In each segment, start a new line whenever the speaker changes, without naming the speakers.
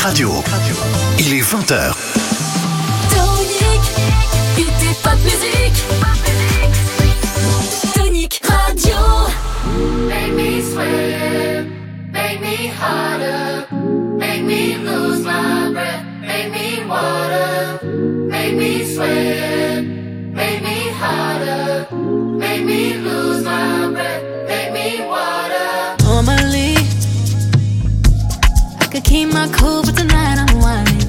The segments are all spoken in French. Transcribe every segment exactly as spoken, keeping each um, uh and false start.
Radio. Il est vingt heures.
Tonic, était pas de musique. Tonic Radio.
Make me sweat, make me harder, make me lose my breath, make me water, make me sweat, make me harder, make me lose my breath, make me water.
Normally, I could keep my cool, but tonight I'm whining.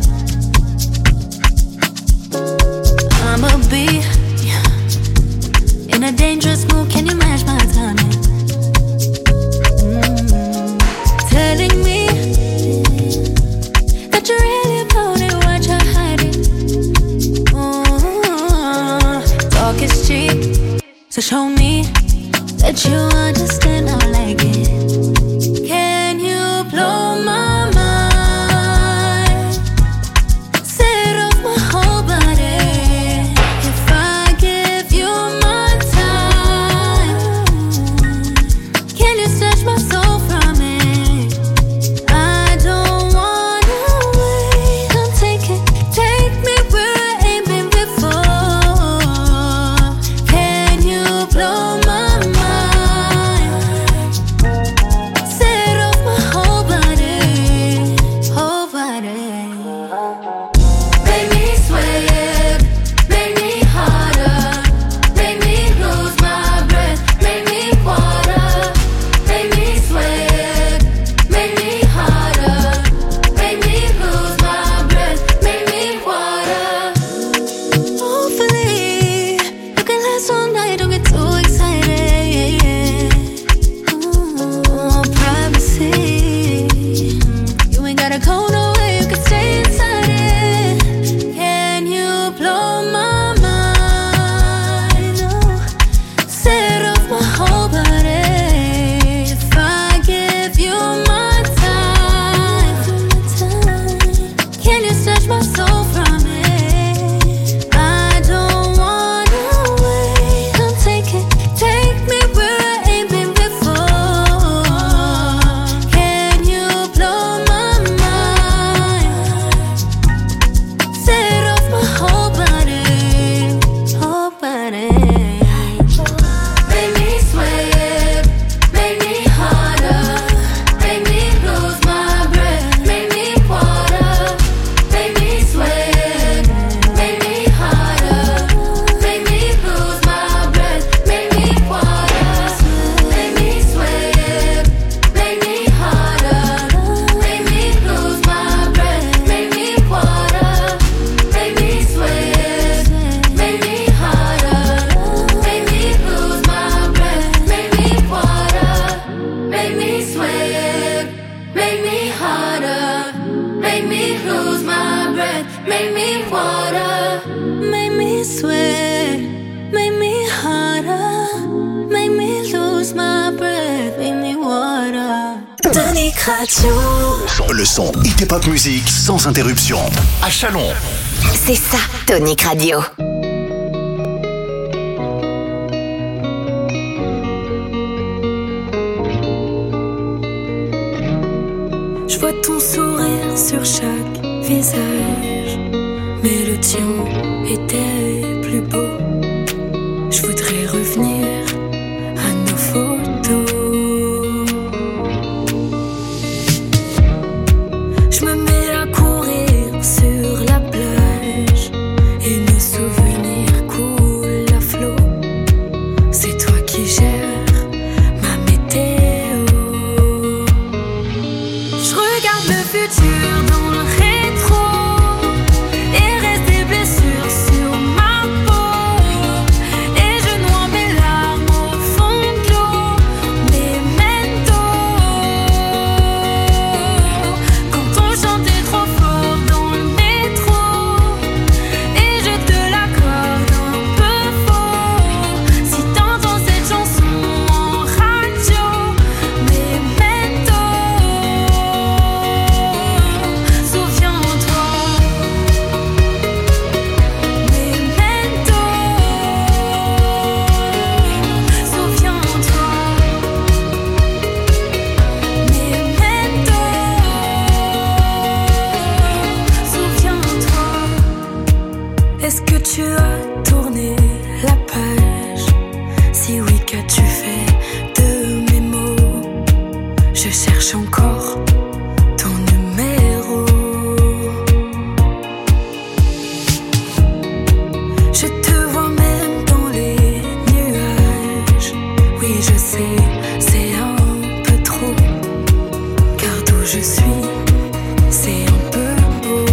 I'ma be in a dangerous mood, can you match my timing? Mm-hmm. Telling me that you're really about it, what you're hiding. Mm-hmm. Talk is cheap, so show me that you understand how I like it. Can you blow my mind? Set off my whole body. If I give you my time, can you snatch my soul from it? I don't wanna wait. Come take it, take me where I ain't been before. Can you blow my mind? Set off my whole body, whole body.
Make me sweat, make me harder, make me lose my breath, make me water, make me sweat, make me harder, make me lose my breath, make me water.
Hopefully, you can last all night, don't get too excited. Ooh, privacy. You ain't gotta go nowhere, you can stay inside it. Can you blow my mind? Oh, set off my whole body. If I give you my time, can you snatch my soul from it? I don't wanna wait. Come take it, take me where I ain't been before. Can you blow my mind? Set off my whole body, whole body.
Make me sweat, make me harder, make me lose my breath, make me water, make me sweat, make me harder, make me lose my breath, make me water, make me sweat, make me harder, make me lose my breath, make me water, make me sweat, make me harder, make me lose my breath, make me water, make me sweat, make me harder, make me lose my breath, make me water.
Make me sweat, make me harder, make me lose my breath, make me water.
Tonic Radio.
Le son hip et pop musique sans interruption. À Chalon.
C'est ça, Tonic Radio.
Je vois ton sourire sur chaque visage, mais le tien était plus beau. Je voudrais revenir à nos photos. Je me mets à courir sur la plage et nos souvenirs coulent à flot. C'est toi qui gères ma météo. Je regarde le futur dans le rétro et reste des blessures sur ma peau. Je cherche encore ton numéro. Je te vois même dans les nuages. Oui, je sais, c'est un peu trop. Car d'où je suis, c'est un peu beau.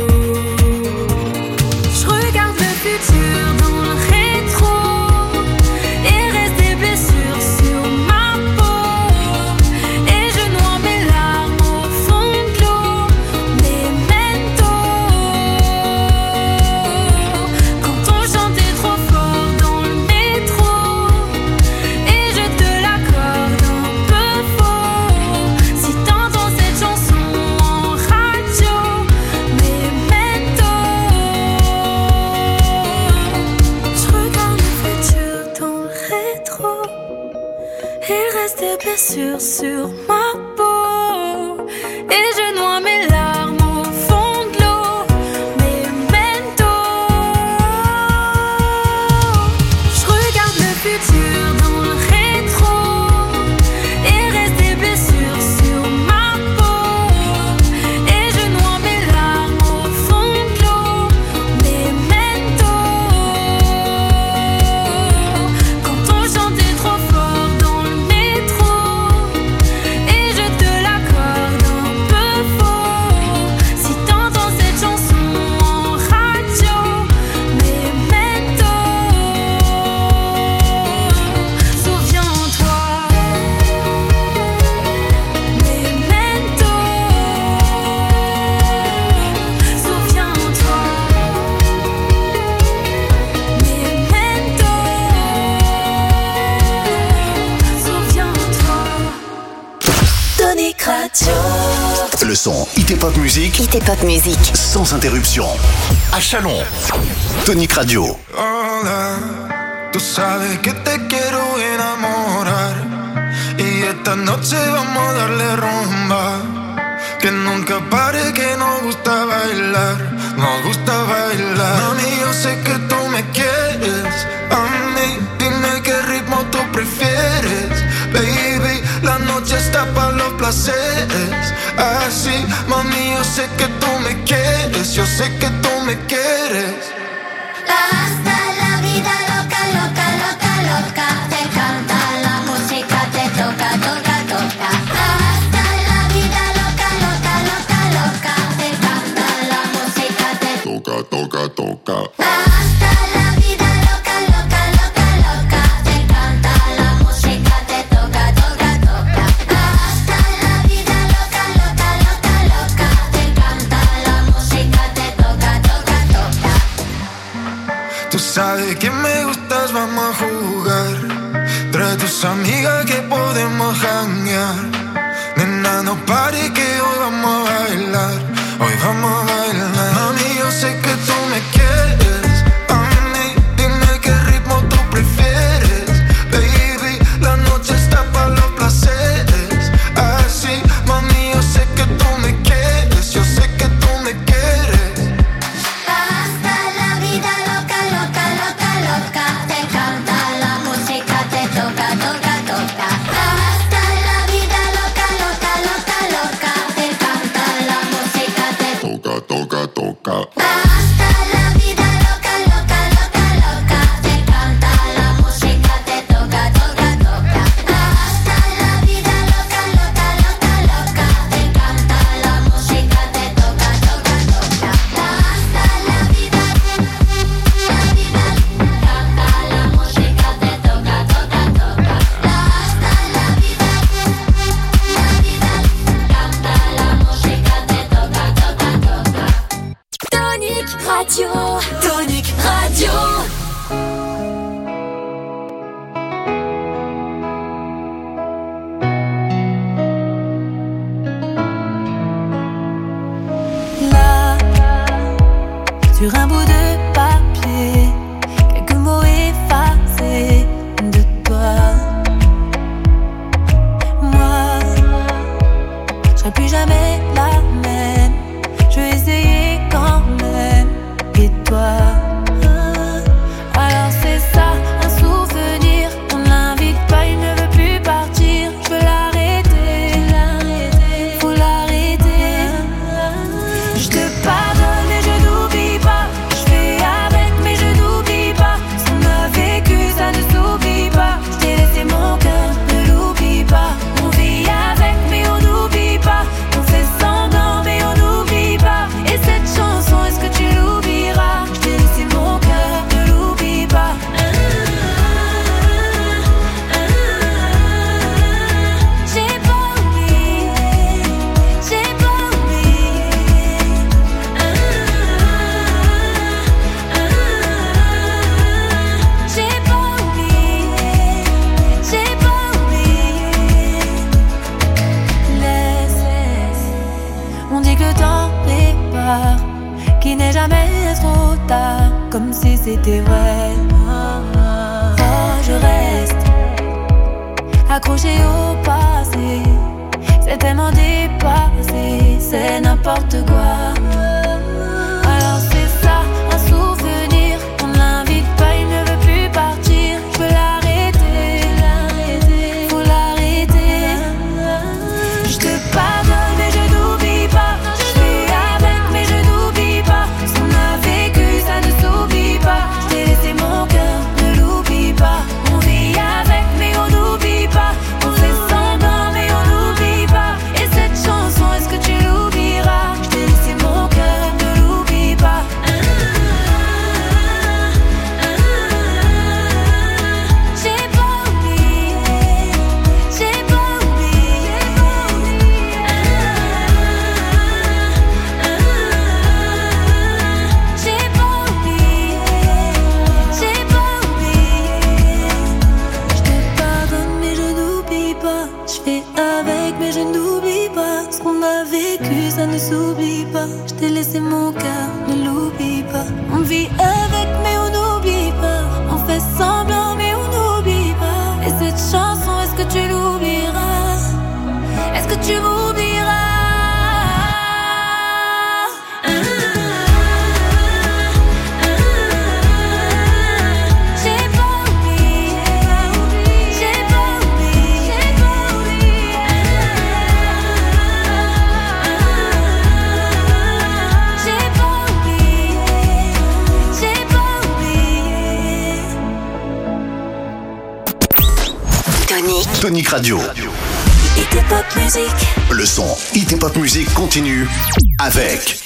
Je regarde le futur dans le rétro et reste des blessures sur ma peau. Et je noie mes larmes au fond de l'eau. Memento. Quand on chantait trop fort dans le métro et je te l'accorde un peu faux. Si t'entends cette chanson en radio, Memento. Je regarde le futur dans le rétro. Il reste des blessures sur ma peau. Et je noie mes larmes au fond de l'eau. Memento. Je regarde le futur dans le rétro. Il reste des blessures sur ma peau. Et je noie mes larmes au fond de l'eau. Memento. Quand on chantait trop fort dans le métro et je te l'accorde un peu faux. Si t'entends cette chanson en radio, Memento. Souviens-toi, Memento. Souviens-toi, Memento. Souviens-toi.
Tonic Radio.
Le son Hit Pop Music
Hit et Pop Music.
sans interruption. À Chalon. Tonic Radio.
Hola, tú sabes que te quiero enamorar y esta noche vamos a darle rumba. Que nunca pare, que nos gusta bailar, nos gusta bailar. Mami, yo sé que tú me quieres, a mí dime qué ritmo tú prefieres. Baby, la noche está para los placeres. Así, mami, yo sé que tú me quieres, yo sé que tú me quieres.
Hasta la vida loca, loca, loca, loca. Te canta la música, te toca, toca, toca. Hasta la vida loca, loca, loca, loca. Te canta la música, te
Toca, toca, toca.
Hasta la vida loca, loca, loca, loca. Te canta la música, te toca, toca, toca. Hasta la vida loca, loca, loca, loca. Te canta la música, te toca, toca, toca.
Tú sabes que me gustas, vamos a jugar. Trae tus amigas que podemos janguear. Nena, no pare que hoy vamos a bailar. Hoy vamos a bailar. Mami, yo sé que tú me quieres. A mí, dime qué ritmo tú prefieres. Baby, la noche está para los placeres. Así, mami, yo sé que tú me quieres. Yo sé que tú me quieres.
Hasta la vida loca, loca, loca, loca. Te canta la música, te toca, toca, toca. Hasta la vida
retard, comme si c'était vrai. Oh, je reste accroché au passé. C'est tellement dépassé, c'est n'importe quoi. Alors c'est ça, un souvenir. On l'invite pas, il ne veut plus partir. Je peux l'arrêter, l'arrêter, faut l'arrêter. Je te pardonne mais je n'oublie pas. Je suis avec mais je n'oublie pas. Ce qu'on a vécu ça ne s'oublie pas. Je t'ai laissé mon cœur, ne l'oublie pas. On vit avec mais on n'oublie pas. On fait semblant mais on n'oublie pas. Et cette chanson, est-ce que tu l'oublieras? Je t'ai laissé mon cœur, ne l'oublie pas. Ah, ah, ah, j'ai pas oublié, j'ai pas oublié. Ah, ah, j'ai pas oublié, j'ai pas oublié. Je te pardonne mais je n'oublie pas. Je fais avec mais je n'oublie pas. Ce qu'on a vécu ça ne s'oublie pas. Je t'ai laissé mon cœur, ne l'oublie pas. On vit avec mais on n'oublie pas. On fait semblant mais on n'oublie pas. Et cette chanson, est-ce que tu l'oublieras? Est-ce que tu m'oublieras? Ah, ah, ah, j'ai pas oublié, j'ai pas oublié, j'ai pas oublié. Ah, j'ai pas oublié, j'ai pas oublié.
Tonic
Tonic Radio.
Hit et Pop Music.
Le son Hit et Pop Music continue avec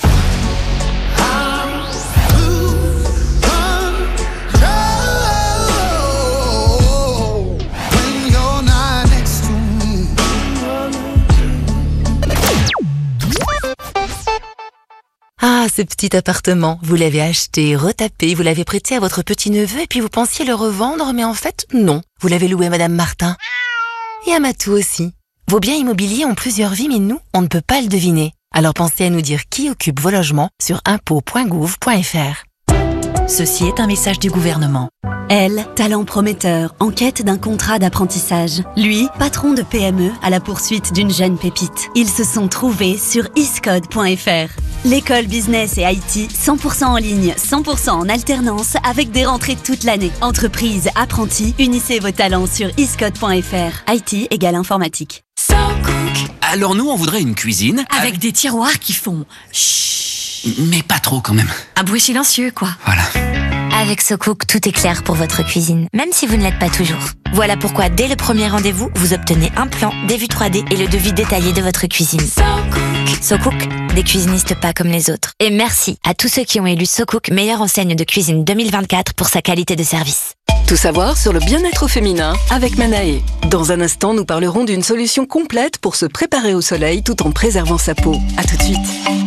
Ah, ce petit appartement, vous l'avez acheté, retapé, vous l'avez prêté à votre petit-neveu et puis vous pensiez le revendre, mais en fait, non. Vous l'avez loué à Madame Martin. Et à Matou aussi. Vos biens immobiliers ont plusieurs vies, mais nous, on ne peut pas le deviner. Alors pensez à nous dire qui occupe vos logements sur impôts point gouv point fr.
Ceci est un message du gouvernement.
Elle, talent prometteur, en quête d'un contrat d'apprentissage. Lui, patron de P M E à la poursuite d'une jeune pépite. Ils se sont trouvés sur iscode point fr. L'école business et I T, cent pour cent en ligne, cent pour cent en alternance, avec des rentrées toute l'année. Entreprise, apprentis, unissez vos talents sur iscode point fr. I T égale informatique.
So Cook.
Alors nous, on voudrait une cuisine
Avec des tiroirs qui font chut.
Mais pas trop quand même.
Un bruit silencieux, quoi.
Voilà.
Avec SoCook, tout est clair pour votre cuisine, même si vous ne l'êtes pas toujours. Voilà pourquoi, dès le premier rendez-vous, vous obtenez un plan, des vues trois D et le devis détaillé de votre cuisine.
SoCook.
SoCook, des cuisinistes pas comme les autres. Et merci à tous ceux qui ont élu SoCook meilleure enseigne de cuisine deux mille vingt-quatre pour sa qualité de service.
Tout savoir sur le bien-être féminin avec Manae. Dans un instant, nous parlerons d'une solution complète pour se préparer au soleil tout en préservant sa peau. À tout de suite.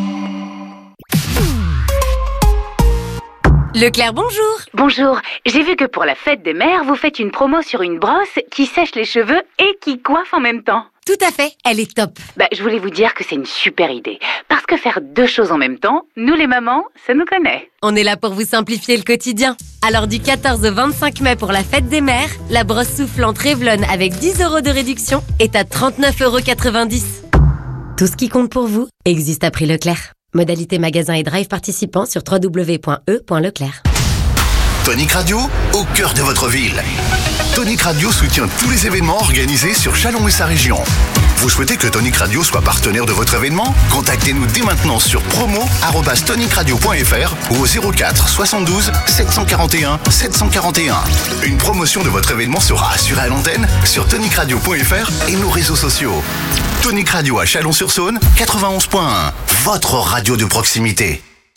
Leclerc, bonjour.
Bonjour. J'ai vu que pour la fête des mères, vous faites une promo sur une brosse qui sèche les cheveux et qui coiffe en même temps.
Tout à fait, elle est top.
Bah, je voulais vous dire que c'est une super idée. Parce que faire deux choses en même temps, nous les mamans, ça nous connaît.
On est là pour vous simplifier le quotidien. Alors du quatorze au vingt-cinq mai pour la fête des mères, la brosse soufflante Revlon avec dix euros de réduction est à trente-neuf euros quatre-vingt-dix. Tout ce qui compte pour vous existe à prix Leclerc. Modalité magasin et drive participant sur w w w point e point leclerc.
Tonic Radio, au cœur de votre ville. Tonic Radio soutient tous les événements organisés sur Châlons et sa région. Vous souhaitez que Tonic Radio soit partenaire de votre événement? Contactez-nous dès maintenant sur promo arobase tonic radio point fr ou au zéro quatre soixante-douze sept cent quarante et un sept cent quarante et un. Une promotion de votre événement sera assurée à l'antenne sur tonic radio point fr et nos réseaux sociaux. Tonic Radio à Chalon-sur-Saône, quatre-vingt-onze point un. Votre radio de proximité.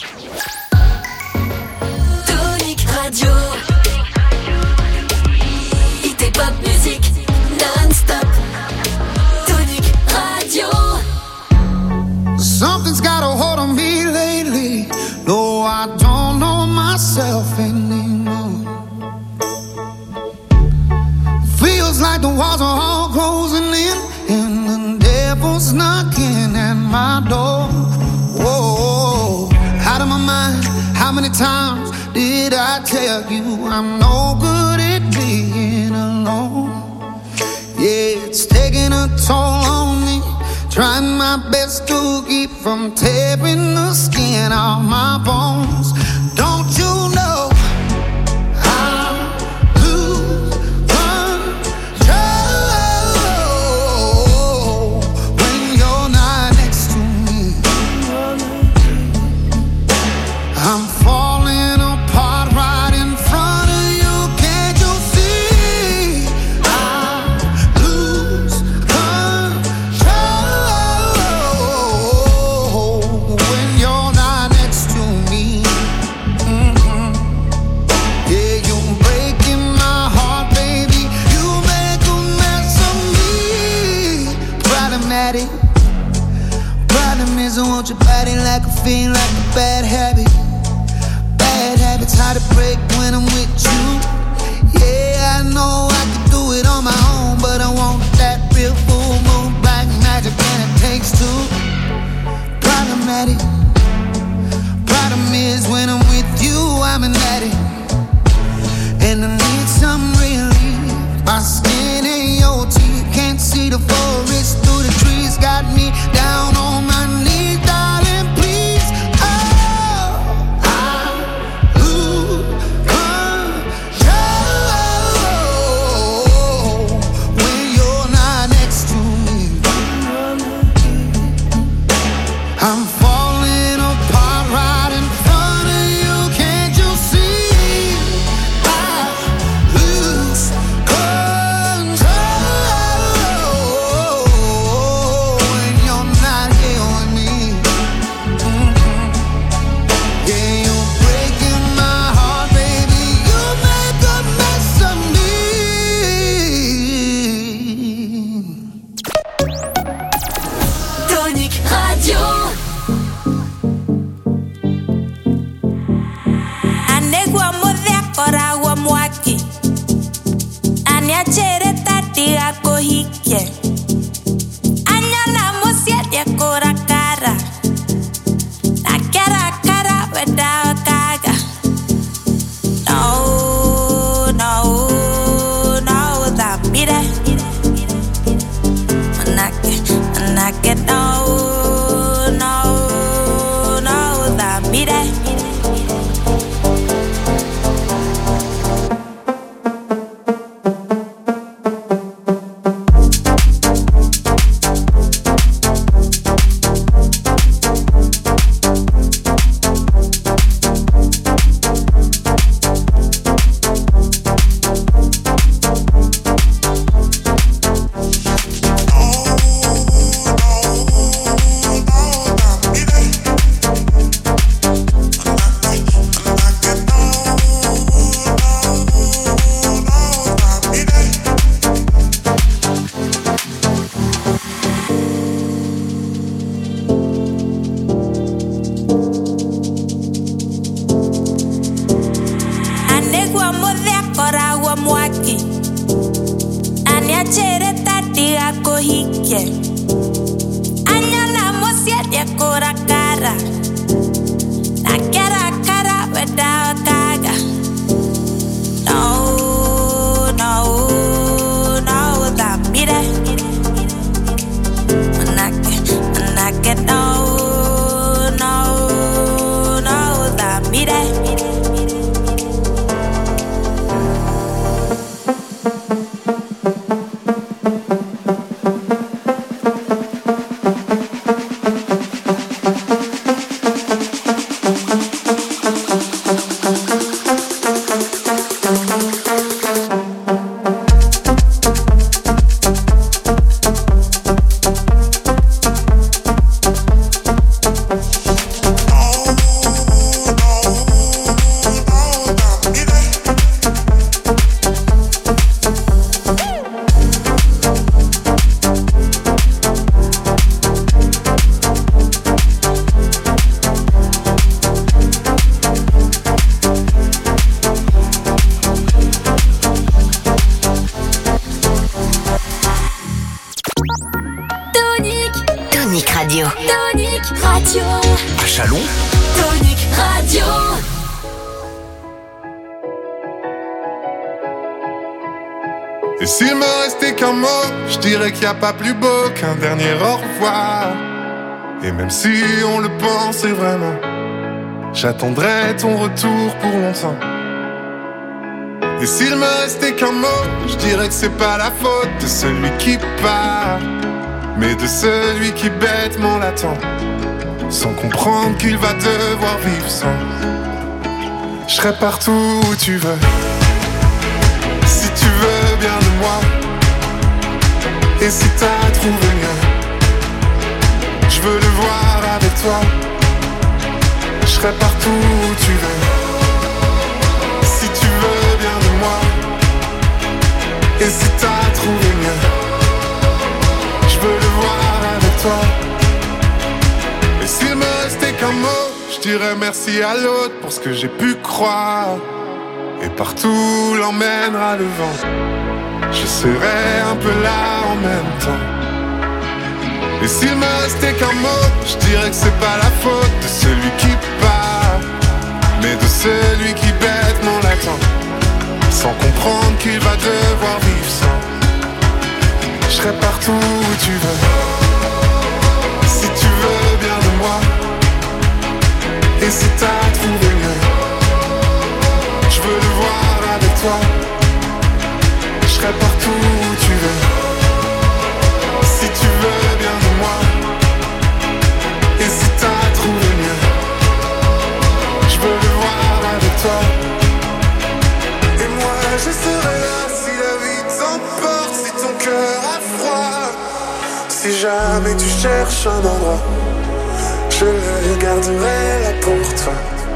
Tonic Radio. Hit et Pop Music non-stop. Tonic Radio.
Something's got a hold on me lately. No, I don't know myself anymore. Feels like the walls are all closing in, and the devil's knocking at my door. Whoa, out of my mind. How many times did I tell you I'm no good at being alone? Yeah, it's taking a toll on me. Trying my best to keep from tearing the skin off my bones. Don't you know I lose control when you're not next to me? I'm falling apart right in front of you. Can't you see? I lose control when you're not next to me. Mm-hmm. Yeah, you're breaking my heart, baby. You make a mess of me. Problematic. Problem is I want your body like a fiend, like a bad habit. Bad habits hard to break when I'm with you. Yeah, I know I can do it on my own, but I want that real full moon black magic, and it takes two. Problematic. Problem is when I'm with you, I'm an addict, and I need some relief. My skin and your teeth can't see the forest through the trees. Got me down on my knees, darling, please. Oh, I lose control when you're not next to me. I'm falling apart right in front of you. Can't you see? I lose control when you're not here with me. Mhm. Yeah, you're breaking my heart, baby. You make a mess of me.
Tonic Radio.
Anegwa modhia kora wa mwaki Anya chere tati ako hike Anya na musia dia kora kara Na kara kara weda kaga No, no, no that mire Manake, manake no, no, no that mire Anegwa modhia kora wa mwaki Anya chere tati ako hike Anya na musia dia kora kara Na kara kara weda kaga No, no, no that mire Manake, manake no, no, no that mire
Tonic Radio. Tonic Radio.
À Chalon,
Tonic Radio.
Et s'il me restait qu'un mot, je dirais qu'il n'y a pas plus beau qu'un dernier au revoir. Et même si on le pensait vraiment, j'attendrai ton retour pour longtemps. Et s'il me restait qu'un mot, je dirais que c'est pas la faute de celui qui part, mais de celui qui bêtement l'attend, sans comprendre qu'il va devoir vivre sans. Je serai partout où tu veux, si tu veux bien de moi. Et si t'as trouvé mieux, je veux le voir avec toi. Je serai partout où tu veux, si tu veux bien de moi. Et si t'as trouvé mieux, je veux le voir avec toi. Et s'il me restait qu'un mot, je dirais merci à l'autre pour ce que j'ai pu croire. Et partout l'emmènera le vent, je serai un peu là en même temps. Et s'il me restait qu'un mot, je dirais que c'est pas la faute de celui qui part, mais de celui qui bêtement l'attend, sans comprendre qu'il va devoir vivre sans. Je serai partout où tu veux, si tu veux bien de moi. Et si t'as trouvé mieux, je veux le voir avec toi. Je serai partout où tu veux, si tu veux bien de moi. Et si t'as trouvé mieux, je veux le voir avec toi. Et moi je serai là si la vie t'emporte, si ton cœur a froid. Si jamais tu cherches un endroit, je le garderai là pour toi.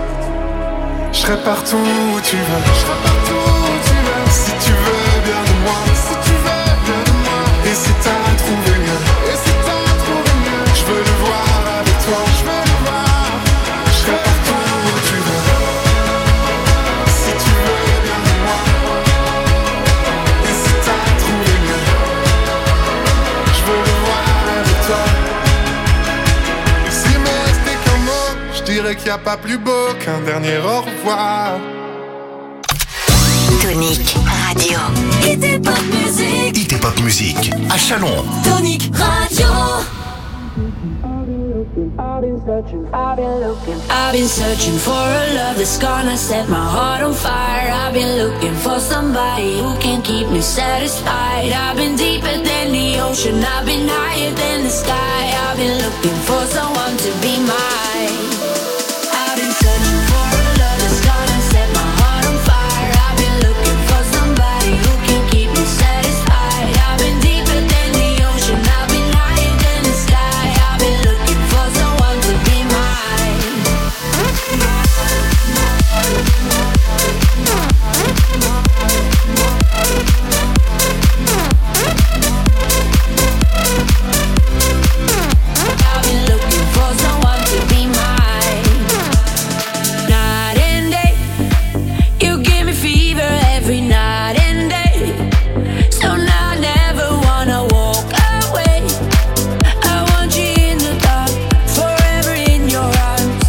Je serai partout où tu veux, je serai partout où tu veux. Si tu veux bien de moi, si tu veux bien de moi. Et si t'as trouvé mieux, et si t'as trouvé mieux, je veux le voir avec toi, je veux le voir. Je serai partout où tu veux, si tu veux bien de moi. Et si t'as trouvé mieux, je veux le voir avec toi. Et s'il me restait qu'un mot, je dirais qu'il n'y a pas plus beau qu'un dernier au revoir.
Tonic Radio.
Hit Pop Music.
Hit Pop Music à Chalon.
Tonic Radio.
I've been searching, I've been looking. I've been searching for a love that's gonna set my heart on fire. I've been looking for somebody who can keep me satisfied. I've been deeper than the ocean, I've been higher than the sky. I've been looking for someone to be mine. I've been searching for a love that's gonna set my heart on fire. I've been looking for somebody who can keep me satisfied. I've been deeper than the ocean, I've been higher than the sky. I've been looking for someone to be mine. I've been looking for someone to be mine. Night and day, you give me fever every night and day. So now I never wanna walk away. I want you in the dark, forever in your arms.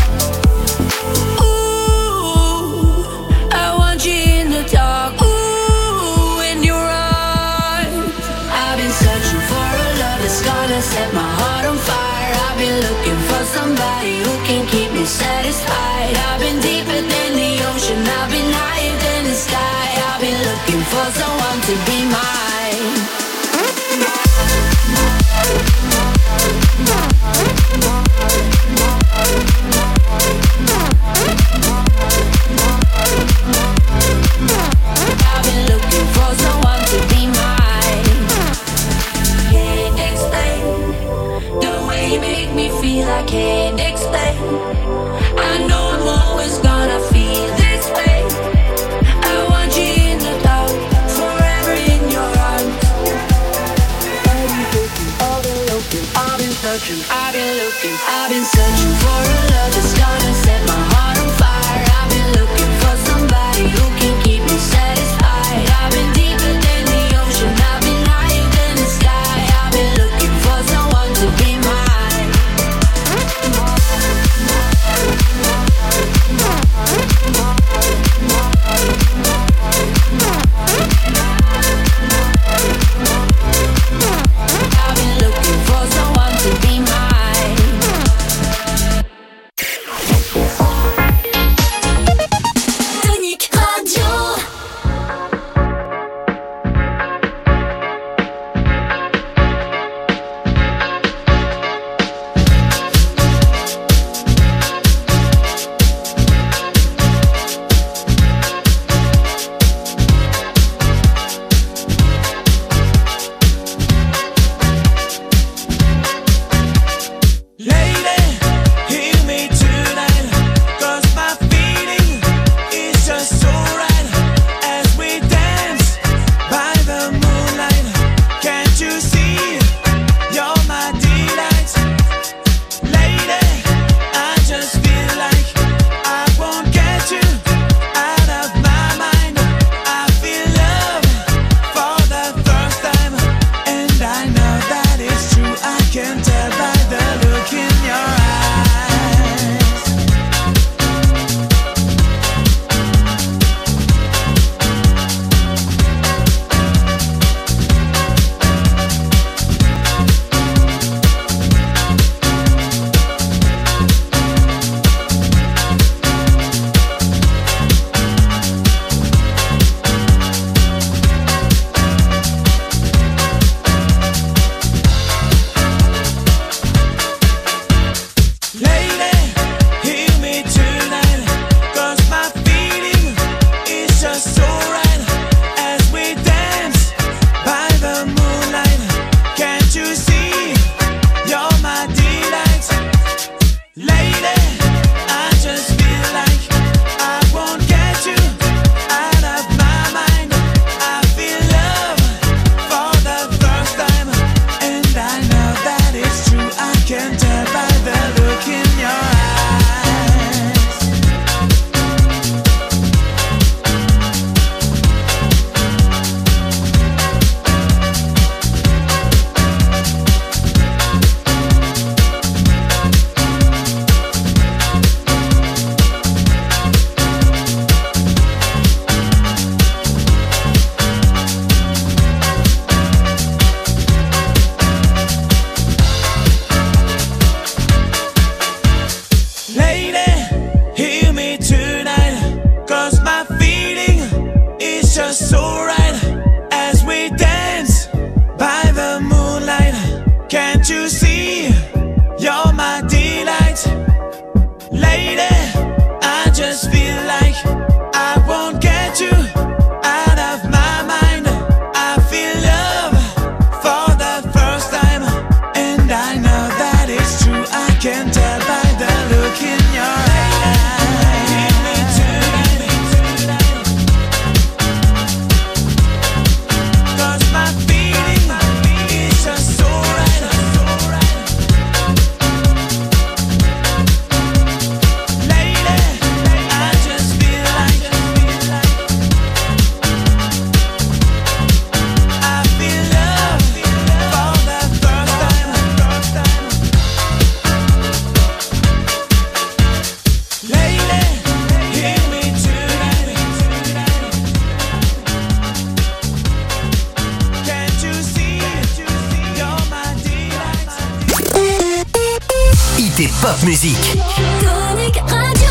Ooh, I want you in the dark, ooh, in your arms. I've been searching for a love that's gonna set my heart on fire. I've been looking for somebody who can keep me satisfied. I've been deeper than the ocean, I've been higher than the sky. I've been looking for someone to be mine. I've been looking for someone to be mine. Can't explain the way you make me feel. I can't explain. I know I'm always gonna feel this way. I want you in the dark, forever in your arms. I've been looking, I've been looking, I've been searching, I've been looking, I've been searching for a love that's gonna set my heart on fire. I've been looking for somebody who can keep me satisfied. I've been deeper than the ocean, I've been higher than the sky. I've been looking for someone to be mine.
C'était Pop Musique.
Tonic Radio.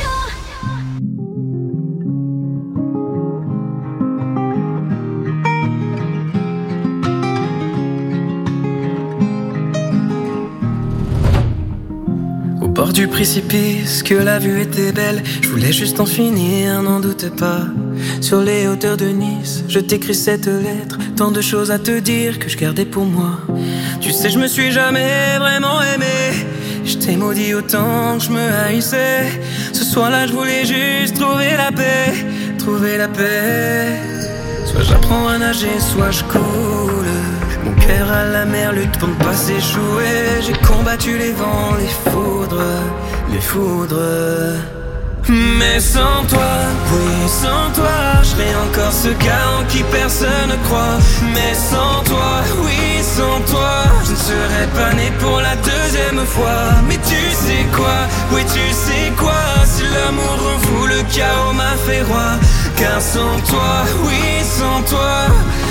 Au bord du précipice, que la vue était belle, je voulais juste en finir, n'en doute pas. Sur les hauteurs de Nice, je t'écris cette lettre, tant de choses à te dire que je gardais pour moi. Tu sais, je me suis jamais vraiment aimé, je t'ai maudit autant que je me haïssais. Ce soir-là, je voulais juste trouver la paix, trouver la paix. Soit j'apprends à nager, soit je coule. Mon cœur à la mer lutte pour ne pas s'échouer. J'ai combattu les vents, les foudres, les foudres. Mais sans toi, oui sans toi, je serais encore ce gars en qui personne ne croit. Mais sans toi, oui sans toi, je ne serais pas né pour la deuxième fois. Mais tu sais quoi, oui tu sais quoi, si l'amour en fou, le chaos m'a fait roi. Car sans toi, oui sans toi,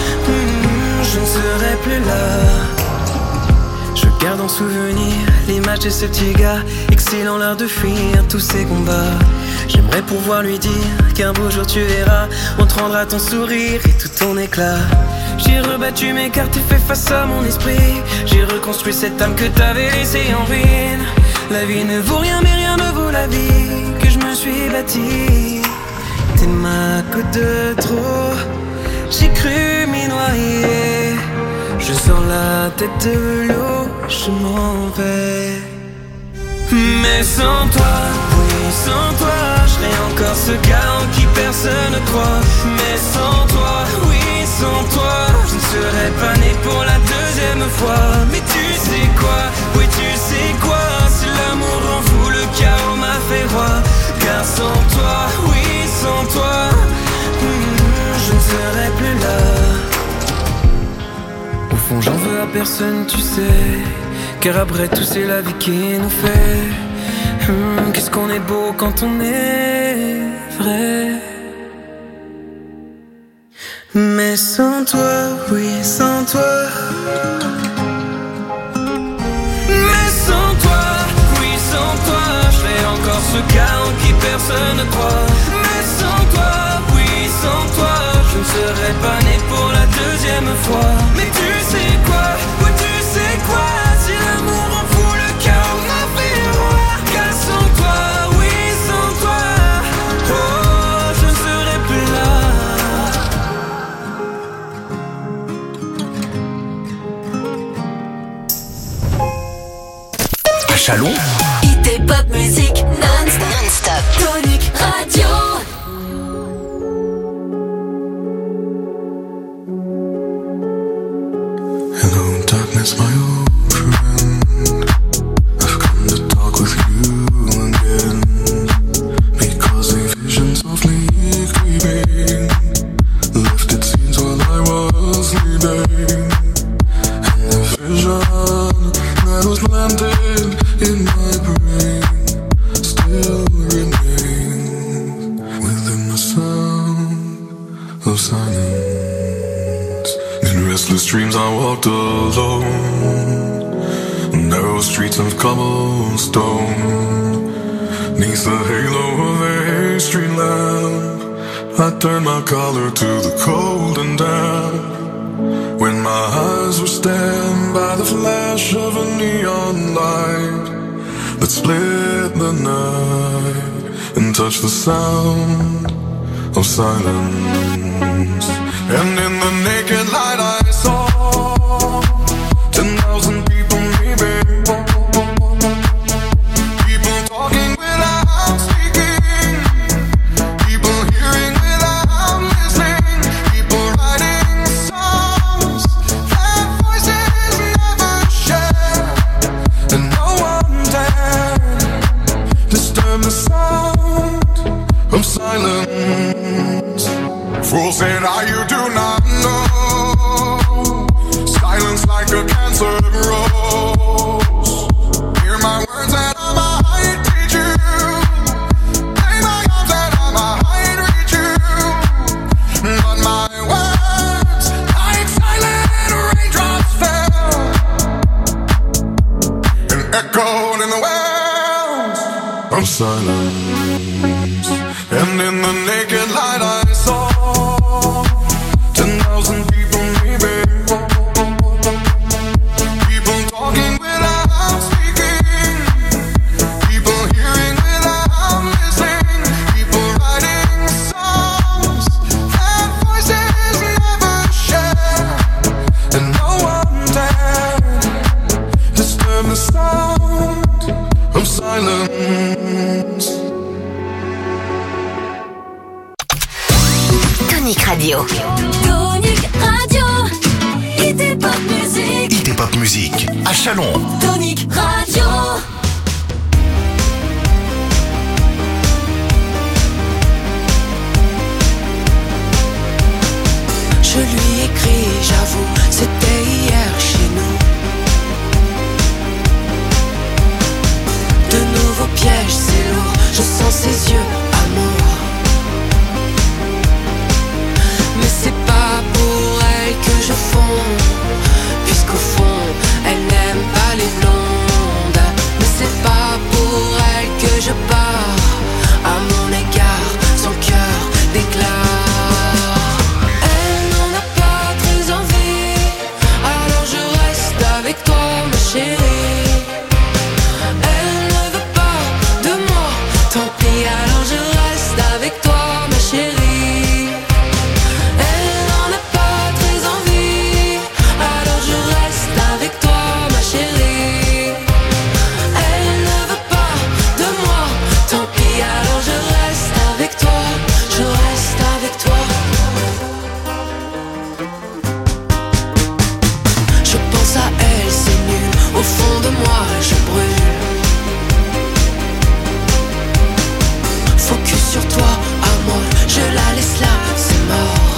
hmm, je ne serais plus là. Je garde en souvenir l'image de ce petit gars, excilant l'art de fuir tous ces combats. J'aimerais pouvoir lui dire qu'un beau jour tu verras, on te rendra ton sourire et tout ton éclat. J'ai rebattu mes cartes et fait face à mon esprit. J'ai reconstruit cette âme que t'avais laissée en ruine. La vie ne vaut rien mais rien ne vaut la vie que je me suis bâtie. T'es ma goutte de trop, j'ai cru m'y noyer. Je sors la tête de l'eau, je m'en vais. Mais sans toi, oui sans toi, je serais encore ce gars en qui personne ne croit. Mais sans toi, oui sans toi, je ne serais pas né pour la deuxième fois. Mais tu sais quoi, oui tu sais quoi, si l'amour en fou, le chaos m'a fait roi. Car sans toi, oui sans toi, hmm, je ne serais plus là. Au fond j'en veux à personne tu sais, car après tout c'est la vie qui nous fait hum, qu'est-ce qu'on est beau quand on est vrai. Mais sans toi, oui sans toi. Mais sans toi, oui sans toi, je serais encore ce gars en qui personne ne croit. Mais sans toi, oui sans toi, je ne serais pas né pour la deuxième fois. Mais tu sais quoi, oui tu sais quoi, si l'amour en fout, le chaos m'a fait roi. Car sans toi, oui sans toi, oh je ne serais plus
À Chalon,
Hit et pop musique non-stop. Non-stop. Tonic Radio.
Hello darkness, my old friend, I've come to talk with you again, because a vision softly creeping left its scenes while I was sleeping. And the vision that was planted in my brain still remains within the sound of silence. In restless dreams I walked alone, narrow streets of cobblestone, neath the halo of a street lamp, I turned my collar to the cold and damp. When my eyes were stabbed by the flash of a neon light that split the night and touched the sound of silence. And in the naked light I saw ten thousand people maybe, people talking without speaking, people hearing without listening, people writing songs that voices never share, and no one dared disturb the sound of silence. Fools said, ah, you do not know, silence like a cancer grows. Hear my words and I might teach you, play my arms and I might reach you, but my words like silent raindrops fell and echoed in the wind. of silence. And in the naked light I saw ten thousand people maybe, people talking without speaking, people hearing without listening, people writing songs that voices never share, and no one dared disturb the sound of silence.
Tonic Radio.
Tonic Radio. Hit et pop musique.
Hit et pop musique à Chalon.
Tonic Radio.
Je lui écris, j'avoue, c'était hier chez nous. De nouveaux pièges, c'est lourd, je sens ses yeux, amour. Mais c'est pas pour elle que je fonds, puisqu'au fond, elle n'aime pas les blondes. Mais c'est pas pour elle que je pars, à mon égard, son cœur déclare. Elle n'en a pas très envie, alors je reste avec toi, ma chérie. Elle ne veut pas de moi, tant pis, alors je reste avec toi, ma chérie. Elle n'en a pas très envie, alors je reste avec toi, ma chérie. Elle ne veut pas de moi, tant pis, alors je reste avec toi, je reste avec toi. Je pense à elle, c'est nul, au fond de moi je brûle. Focus sur toi, amour, je la laisse là, c'est mort.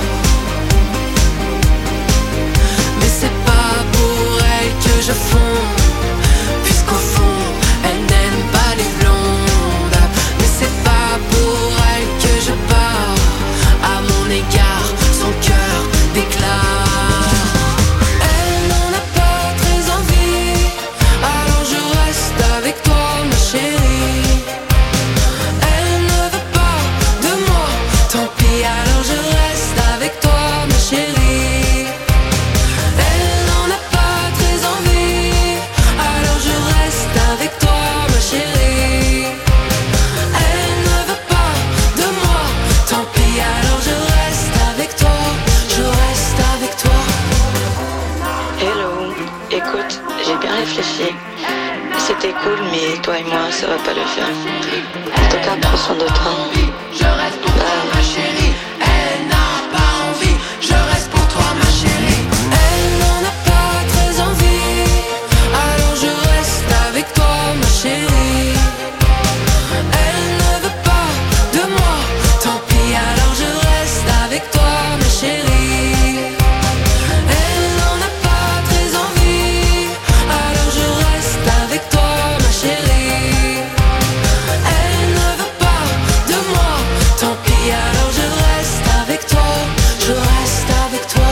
Mais c'est pas pour elle que je fonds, puisqu'au fond, elle n'aime pas les blondes. Mais c'est pas pour elle que je pars, à mon égard, son cœur déclare. Elle n'en a pas très envie, alors je reste avec toi, ma chérie. Elle ne veut pas de moi, tant pis, alors je reste avec toi, ma chérie. Elle n'en a pas très envie, alors je reste avec toi, ma chérie. Elle ne veut pas de moi, tant pis, alors je reste avec toi, je reste avec toi.
Hello, écoute, j'ai bien réfléchi. C'était cool, mais toi et moi, ça va pas le faire. En tout cas, prends soin de toi.
Je reste pour toi, ma chérie. Elle n'a pas envie, je reste pour toi, ma chérie. Elle n'en a pas très envie, alors je reste avec toi, ma chérie. Elle ne veut pas de moi, tant pis, alors je reste avec toi, ma chérie. Elle n'en a pas très envie, alors je reste avec toi, ma chérie. Elle ne veut pas de moi, tant pis, alors je reste avec toi, je reste avec toi.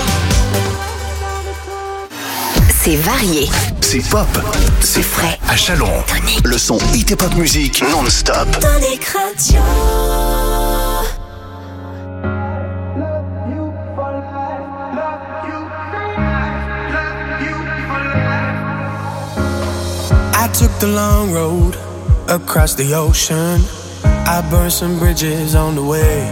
C'est varié.
C'est pop, c'est frais à Chalon. Le son hit et pop musique non-stop.
Tonic Radio.
I took the long road across the ocean. I burned some bridges on the way.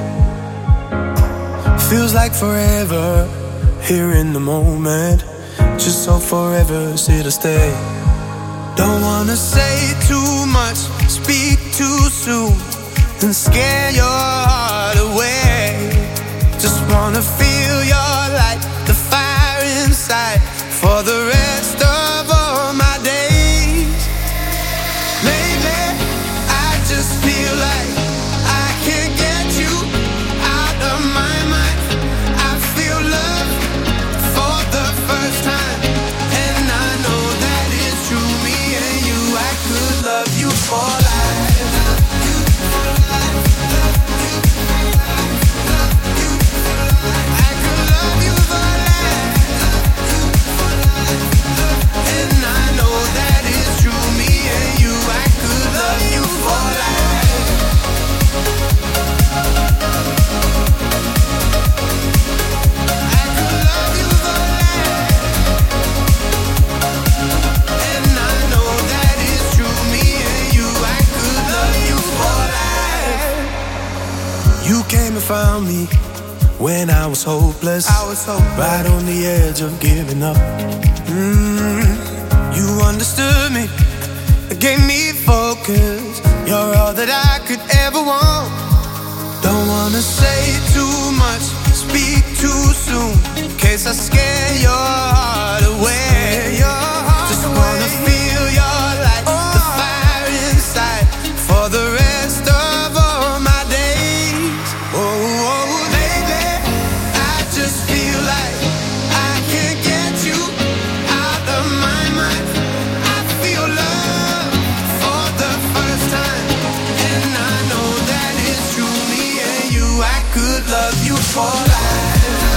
Feels like forever here in the moment. Just so forever sit or stay. Don't wanna say too much, speak too soon, and scare your heart away. Just wanna feel your light, the fire inside, for the rest of all my days. Lately, I just feel like I can't get you out of my mind. I feel love for the first time, and I know that it's true. Me and you, I could love you for life. I could love you for life. And I know that it's true. Me and you, I could love you for life. found me when I was hopeless, I was hopeless. Right on the edge of giving up. Mm, you understood me, gave me focus. You're all that I could ever want. Don't wanna say too much, speak too soon, in case I scare your heart away. Your heart Just away. Wanna feel your light, oh. The fire inside, for the rest of all my days. Oh, oh, baby, I just feel like I can't get you out of my mind. I feel love for the first time, and I know that it's true. Me and you, I could love you for life.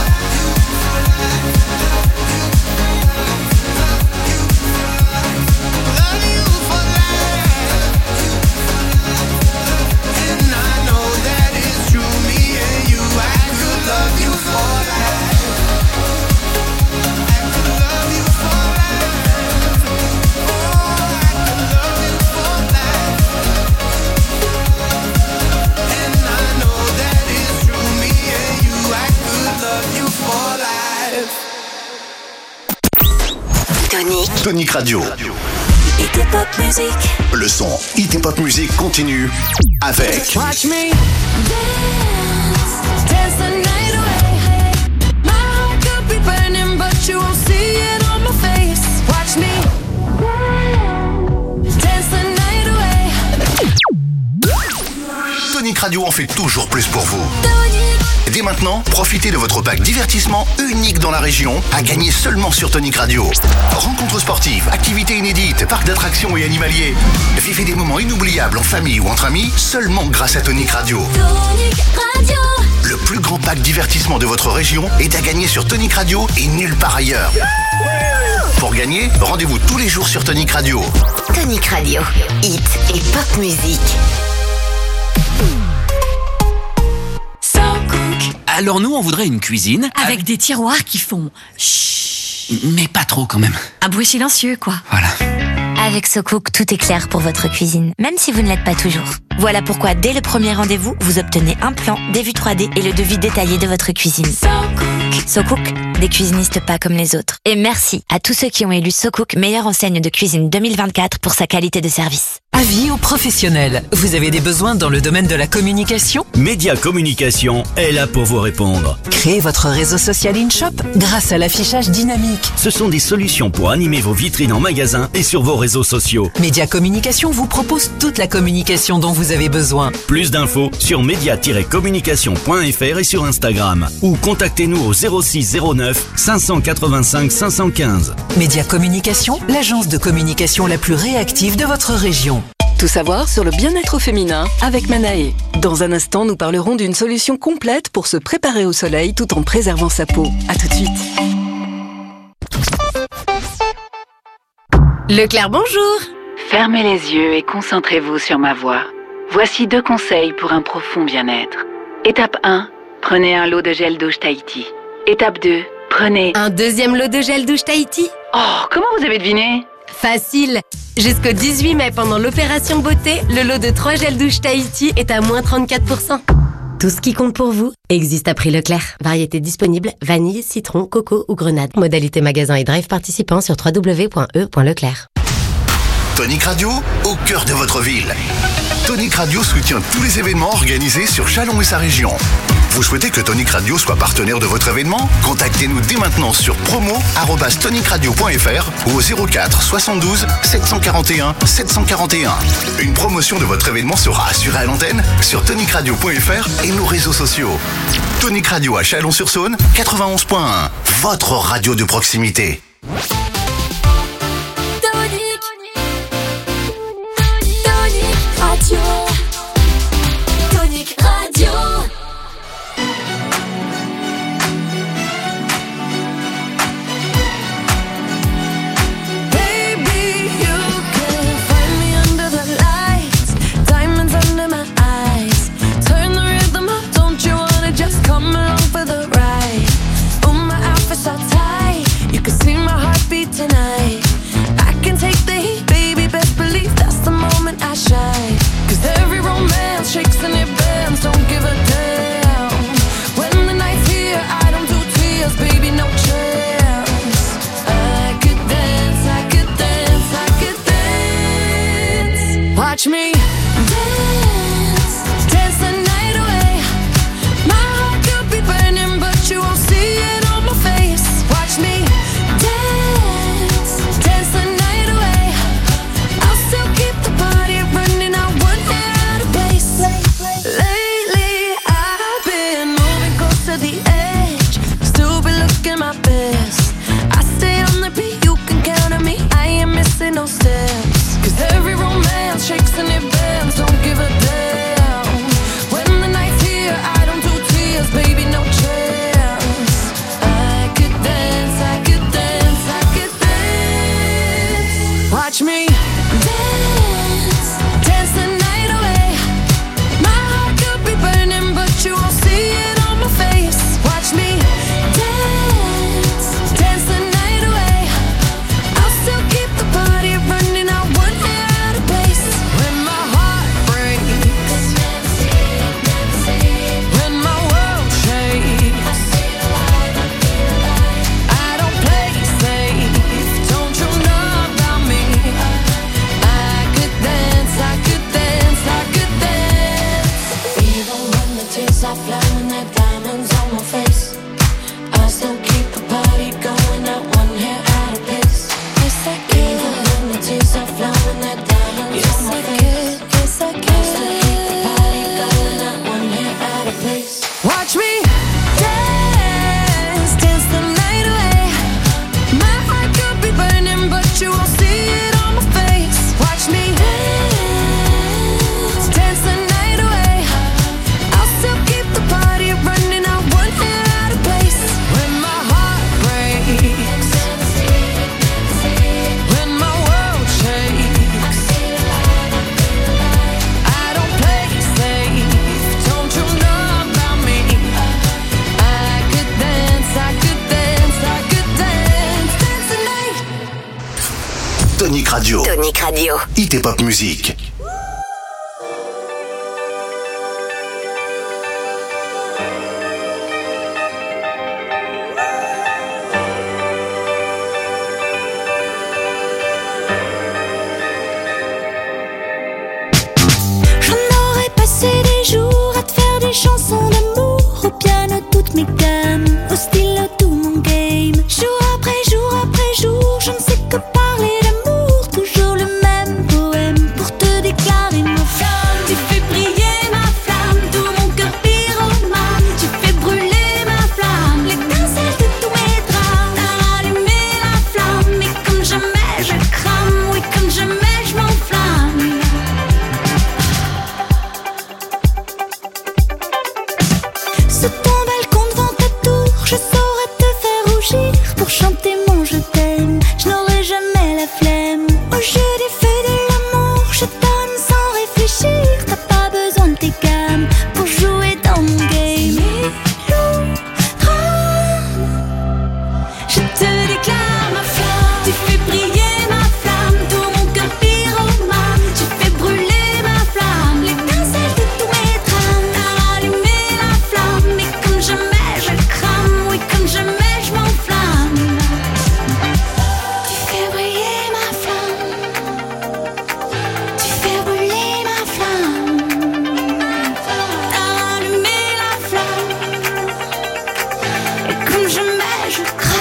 Tonic. Tonic Radio.
Hit et Pop Music.
Le son Hit et Pop Music continue avec
Watch me dance, dance the night away. My heart could be burning, but you won't see it on my face. Watch me dance, dance the night away.
Tonic Radio en fait toujours plus pour vous. Dès maintenant, profitez de votre pack divertissement unique dans la région, à gagner seulement sur Tonic Radio. Rencontres sportives, activités inédites, parcs d'attractions et animaliers. Vivez des moments inoubliables en famille ou entre amis, seulement grâce à Tonic Radio.
Tonic Radio.
Le plus grand pack divertissement de votre région est à gagner sur Tonic Radio et nulle part ailleurs. Pour gagner, rendez-vous tous les jours sur Tonic Radio.
Tonic Radio, hit et pop music.
Alors nous, on voudrait une cuisine
avec des tiroirs qui font chut.
Mais pas trop quand même.
Un bruit silencieux, quoi.
Voilà.
Avec SoCook, tout est clair pour votre cuisine, même si vous ne l'êtes pas toujours. Voilà pourquoi, dès le premier rendez-vous, vous obtenez un plan, des vues trois D et le devis détaillé de votre cuisine. SoCook. SoCook, des cuisinistes pas comme les autres. Et merci à tous ceux qui ont élu SoCook meilleure enseigne de cuisine deux mille vingt-quatre pour sa qualité de service.
Avis aux professionnels. Vous avez des besoins dans le domaine de la communication ?
Média Communication est là pour vous répondre.
Créez votre réseau social InShop grâce à l'affichage dynamique.
Ce sont des solutions pour animer vos vitrines en magasin et sur vos réseaux sociaux.
Média Communication vous propose toute la communication dont vous avez besoin.
Plus d'infos sur média tiret communication point f r et sur Instagram. Ou contactez-nous au zéro six zéro neuf cinq cent quatre-vingt-cinq cinq cent quinze.
Média Communication, l'agence de communication la plus réactive de votre région.
Tout savoir sur le bien-être féminin avec Manae. Dans un instant, nous parlerons d'une solution complète pour se préparer au soleil tout en préservant sa peau. À tout de suite.
Leclerc, bonjour.
Fermez les yeux et concentrez-vous sur ma voix. Voici deux conseils pour un profond bien-être. Étape un, prenez un lot de gel douche Tahiti. Étape deux, prenez...
Un deuxième lot de gel douche Tahiti.
Oh, comment vous avez deviné ?
Facile. Jusqu'au dix-huit mai, pendant l'opération beauté, le lot de trois gels douche Tahiti est à moins trente-quatre pour cent. Tout ce qui compte pour vous existe à prix Leclerc. Variété disponible, vanille, citron, coco ou grenade. Modalité magasin et drive participant sur w w w point e point leclerc.
Tonic Radio, au cœur de votre ville. Tonic Radio soutient tous les événements organisés sur Châlons et sa région. Vous souhaitez que Tonic Radio soit partenaire de votre événement ? Contactez-nous dès maintenant sur promo arobase tonic radio point f r ou au zéro quatre soixante-douze sept cent quarante et un sept cent quarante et un. Une promotion de votre événement sera assurée à l'antenne sur tonic radio point f r et nos réseaux sociaux. Tonic Radio à Chalon-sur-Saône, quatre-vingt-onze point un. Votre radio de proximité.
Tonic. Tonic Radio. Tonic Radio.
Baby, you can find me under the lights, diamonds under my eyes. Turn the rhythm up, don't you wanna just come along for the ride? Oh, my outfit's all tight, you can see my heartbeat tonight. I can take the heat, baby, best believe that's the moment I shine. 'Cause there
Watch me dance, dance the night away. My heart could be burning, but you won't see it on my face. Watch me dance, dance the night away. I'll still keep the party running, I wouldn't get out of place. Lately, I've been moving close to the edge, still be looking my best. I stay on the beat, you can count on me, I ain't missing no steps. Cause every romance shakes and it bends, don't give a damn. When the night's here, I don't do tears, baby, no chance. I could dance, I could dance, I could dance. Watch me dance, dance the night away. My heart could be burning, but you won't see it on my face. Watch me dance, dance the night away. I'll still keep the party running, I wouldn't get out of place. When my heart breaks, when my world shakes, I don't play safe, don't you know about me? I could dance, I could dance, I could dance. Even when the tears are flowing, the diamonds on my face, I still keep the party going, not one hair out of place. Yes, I can. Even when the tears are flowing, the diamonds on my face, yes, I can. I still keep the party going, not one hair out of place. Watch me dance, dance the night away. My heart could be burning, but you won't see it on my face. Watch me dance, dance the night away. I'll still keep the party running, I wouldn't get out of place. When my heart breaks, when my world shakes, I don't play safe, don't you know about me? I could dance, I could dance, I could dance, dance the night.
Tonic Radio.
Tonic Radio.
Hit et pop musique.
J'en aurais passé des jours à te faire des chansons d'amour, au piano toutes mes gammes, au stylo tout mon game. Jour après jour après jour, je ne sais que parler d'amour, toujours le même poème pour te déclarer ma flamme. Tu fais briller ma flamme, tout mon cœur pyromane. Tu fais brûler ma flamme, l'étincelle de tous mes drames. T'as allumé la flamme, et comme jamais je crame, oui comme jamais je m'enflamme. Sous ton balcon devant ta tour, je saurais te faire rougir pour chanter mon je t'aime. Je n'aurai jamais la flemme. Au jeu des feux de l'amour, je donne sans réfléchir. T'as pas besoin de tes gammes pour jouer dans mon game. Je te déclare ma flamme. Tu fais briller ma flamme, tout mon cœur pyromane. Tu fais brûler ma flamme, l'étincelle de tous mes drames. T'as allumé la flamme, et comme jamais je crame, oui comme jamais je m'enflamme. Tu fais briller ma flamme, tu fais brûler ma flamme. T'as allumé la flamme, et comme jamais je crame.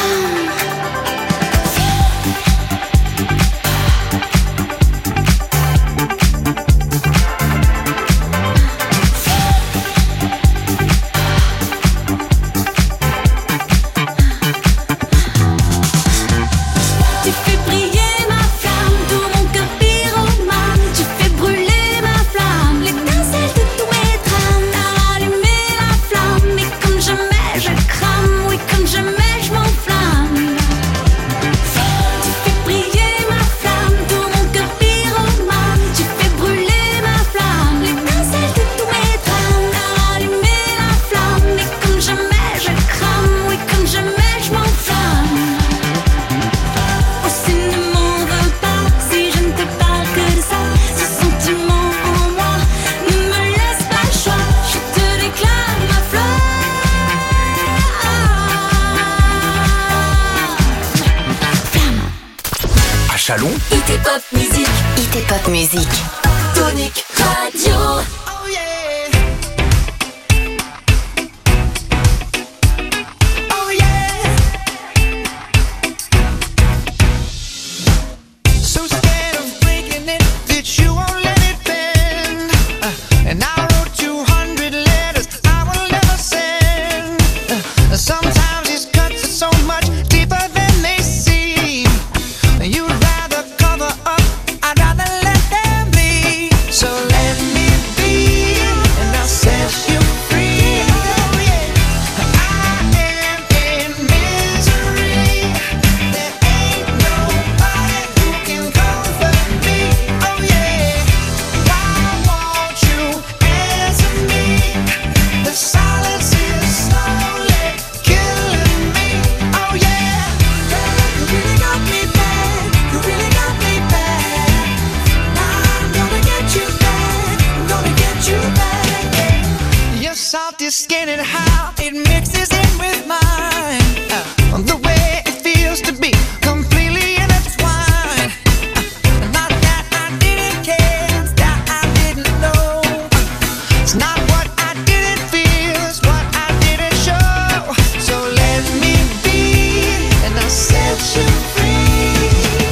Tu fais briller ma flamme, tout mon cœur pyromane. Tu fais brûler ma flamme, l'étincelle de tous mes drames. T'as allumé la flamme, et comme jamais je crame, oui comme jamais je m'enflamme. Tu fais briller ma flamme, tout mon cœur pyromane. Tu fais brûler ma flamme, l'étincelle de tous mes drames. T'as allumé la flamme, et comme jamais je crame, oui comme jamais je m'enflamme. Oh, si ne m'en veux pas, si je ne te parle que de ça, ce sentiment en moi ne me laisse pas le choix. Je te déclare ma flamme.
À Chalon,
Hit et pop musique.
Hit et pop musique.
Tonic Radio.
Oh yeah. Oh yeah. So scared of breaking it that you won't let it bend. Uh, and I wrote two hundred letters I will never send. Uh, sometimes these cuts are so much deeper than they seem. You'd rather cover up, I'd rather let them be. So let me be, and I'll set you free. Oh yeah, I am in misery. There ain't nobody who can comfort me. Oh yeah, why won't you answer me? The silence is slowly killing me. Oh yeah, you really got me bad. You really got me bad. I'm gonna get you back. I'm gonna get you back. Yeah. Your salty skin and how it mixes in with mine. Uh, the way it feels to be completely intertwined. Uh, not that I didn't care, it's that I didn't know. It's not what I didn't feel, it's what I didn't show. So let me be, and I'll set you free.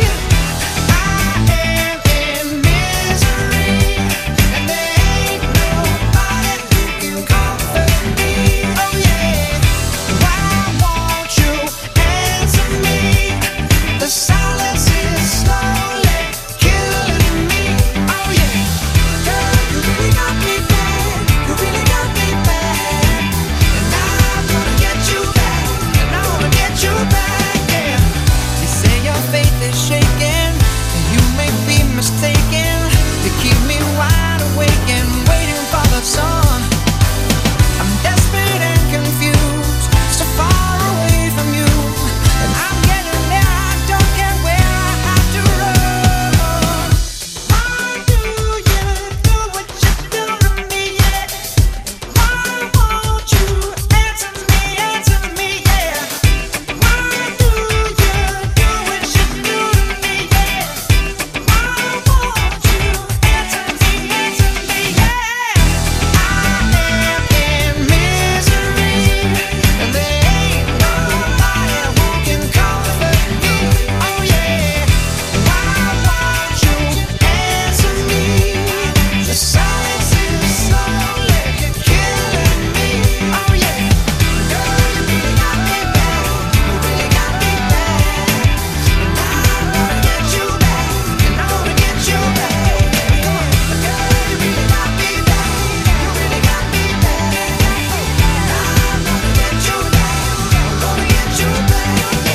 I am in misery, and there ain't nobody who can comfort me. Oh yeah, why won't you answer me? The silence is slowly killing me. Oh yeah, girl, you really got me bad. You really got me bad, and I'm gonna get you back, and I wanna get you back. Yeah, you say your faith is shaken, and you may be mistaken. You keep me wide awake and waiting for the sun. I'm desperate and confused, so far away from you, and I'm getting there. I don't care where I have to run. Why do you do what you do to me? Yeah. Why won't you answer me? Answer me, yeah. Why do you do what you do to me? Yeah. Why won't you answer me? Answer me, yeah. I am in misery, and there ain't nobody who can comfort me. Oh yeah, why won't you answer me? The silence is slowly killing me. Oh yeah, girl, you really got me bad. You really got me bad, and I wanna get you back, and I wanna get you back. Come on, girl, you really got me bad. You really got me bad, and I'm gonna get you back. I'm gonna get you back.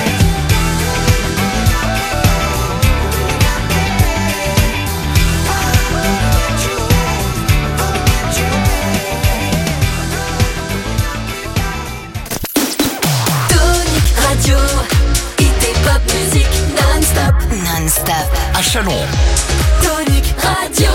Tonic Radio. Hit et pop musique non-stop.
Non-stop.
À Chalon,
Tonic Radio.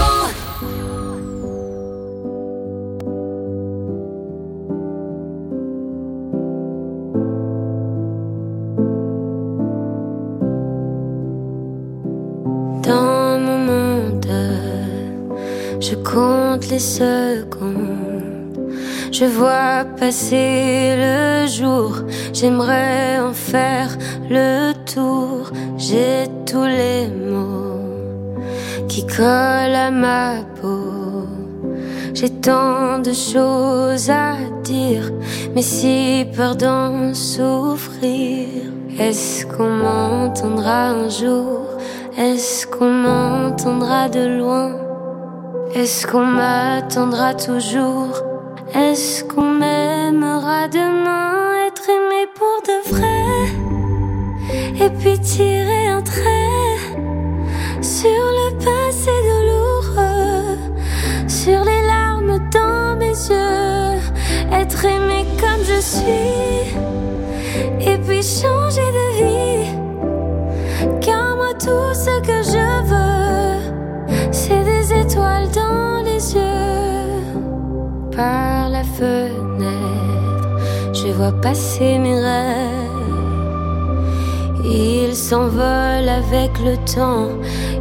Dans mon monde, je compte les secondes. Je vois passer le jour. J'aimerais en faire le tour. J'ai tous les mots qui collent à ma peau. J'ai tant de choses à dire, mais si peur d'en souffrir. Est-ce qu'on m'entendra un jour? Est-ce qu'on m'entendra de loin? Est-ce qu'on m'attendra toujours? Est-ce qu'on m'aimera demain? Être aimé pour de vrai, et puis tirer un trait sur le passé douloureux, sur les larmes dans mes yeux. Être aimé comme je suis, et puis changer de vie. Car moi tout ce que je veux, c'est des étoiles dans les yeux. Par la fenêtre, je vois passer mes rêves. Ils s'envolent avec le temps,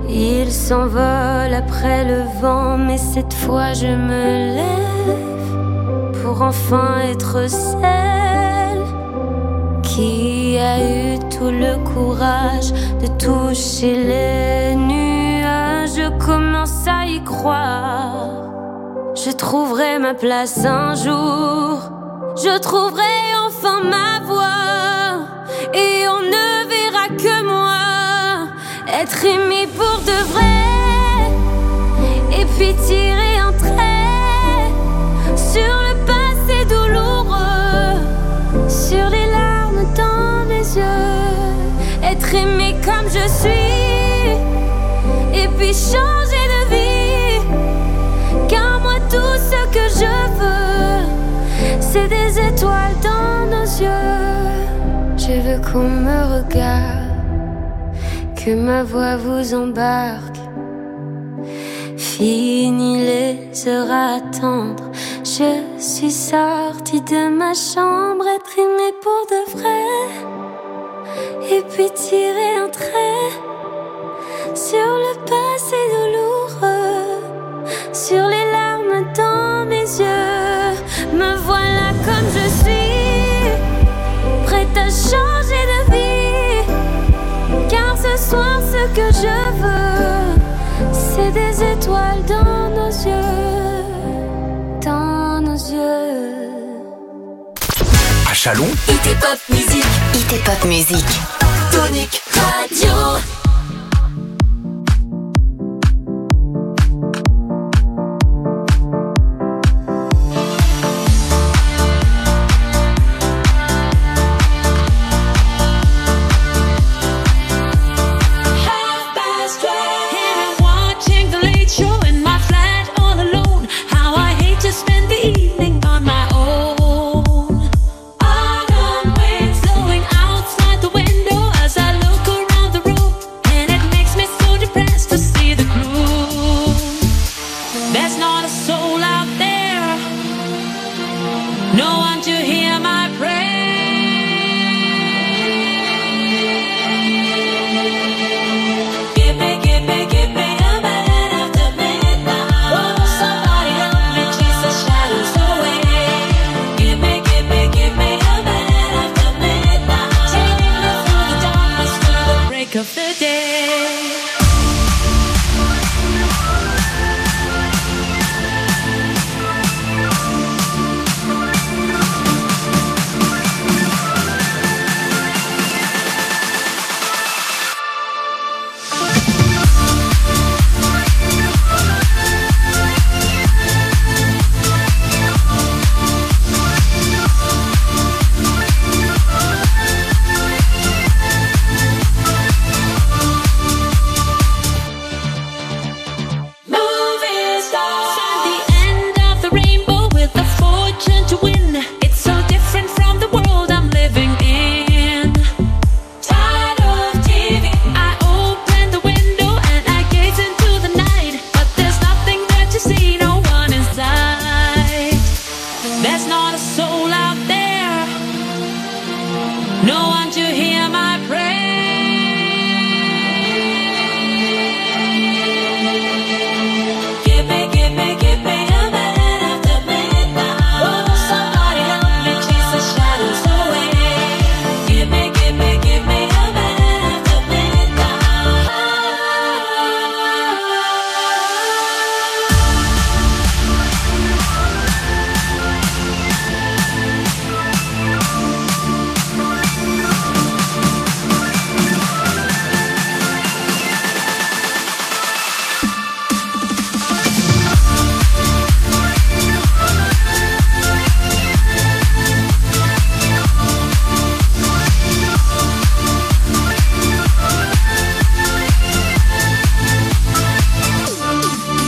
Il s'envole après le vent, mais cette fois je me lève pour enfin être celle qui a eu tout le courage de toucher les nuages. Je commence à y croire. Je trouverai ma place un jour. Je trouverai enfin ma voix. Et on ne verra que moi être aimé pour de vrai. Et puis tirer un trait sur le passé douloureux, sur les larmes dans les yeux. Être aimé comme je suis. Et puis changer de vie. Car moi tout ce que je veux, c'est des étoiles dans nos yeux. Je veux qu'on me regarde, que ma voix vous embarque. Fini les heures à attendre. Je suis sortie de ma chambre, être aimée pour de vrai. Et puis tirer un trait sur le passé douloureux, sur les larmes dans mes yeux. Me voilà comme je suis, prête à changer de vie. Car ce soir ce que je veux, c'est des étoiles dans nos yeux, dans nos yeux.
À Chalon,
I T Pop Musique.
I T Pop Musique.
Tonic Radio.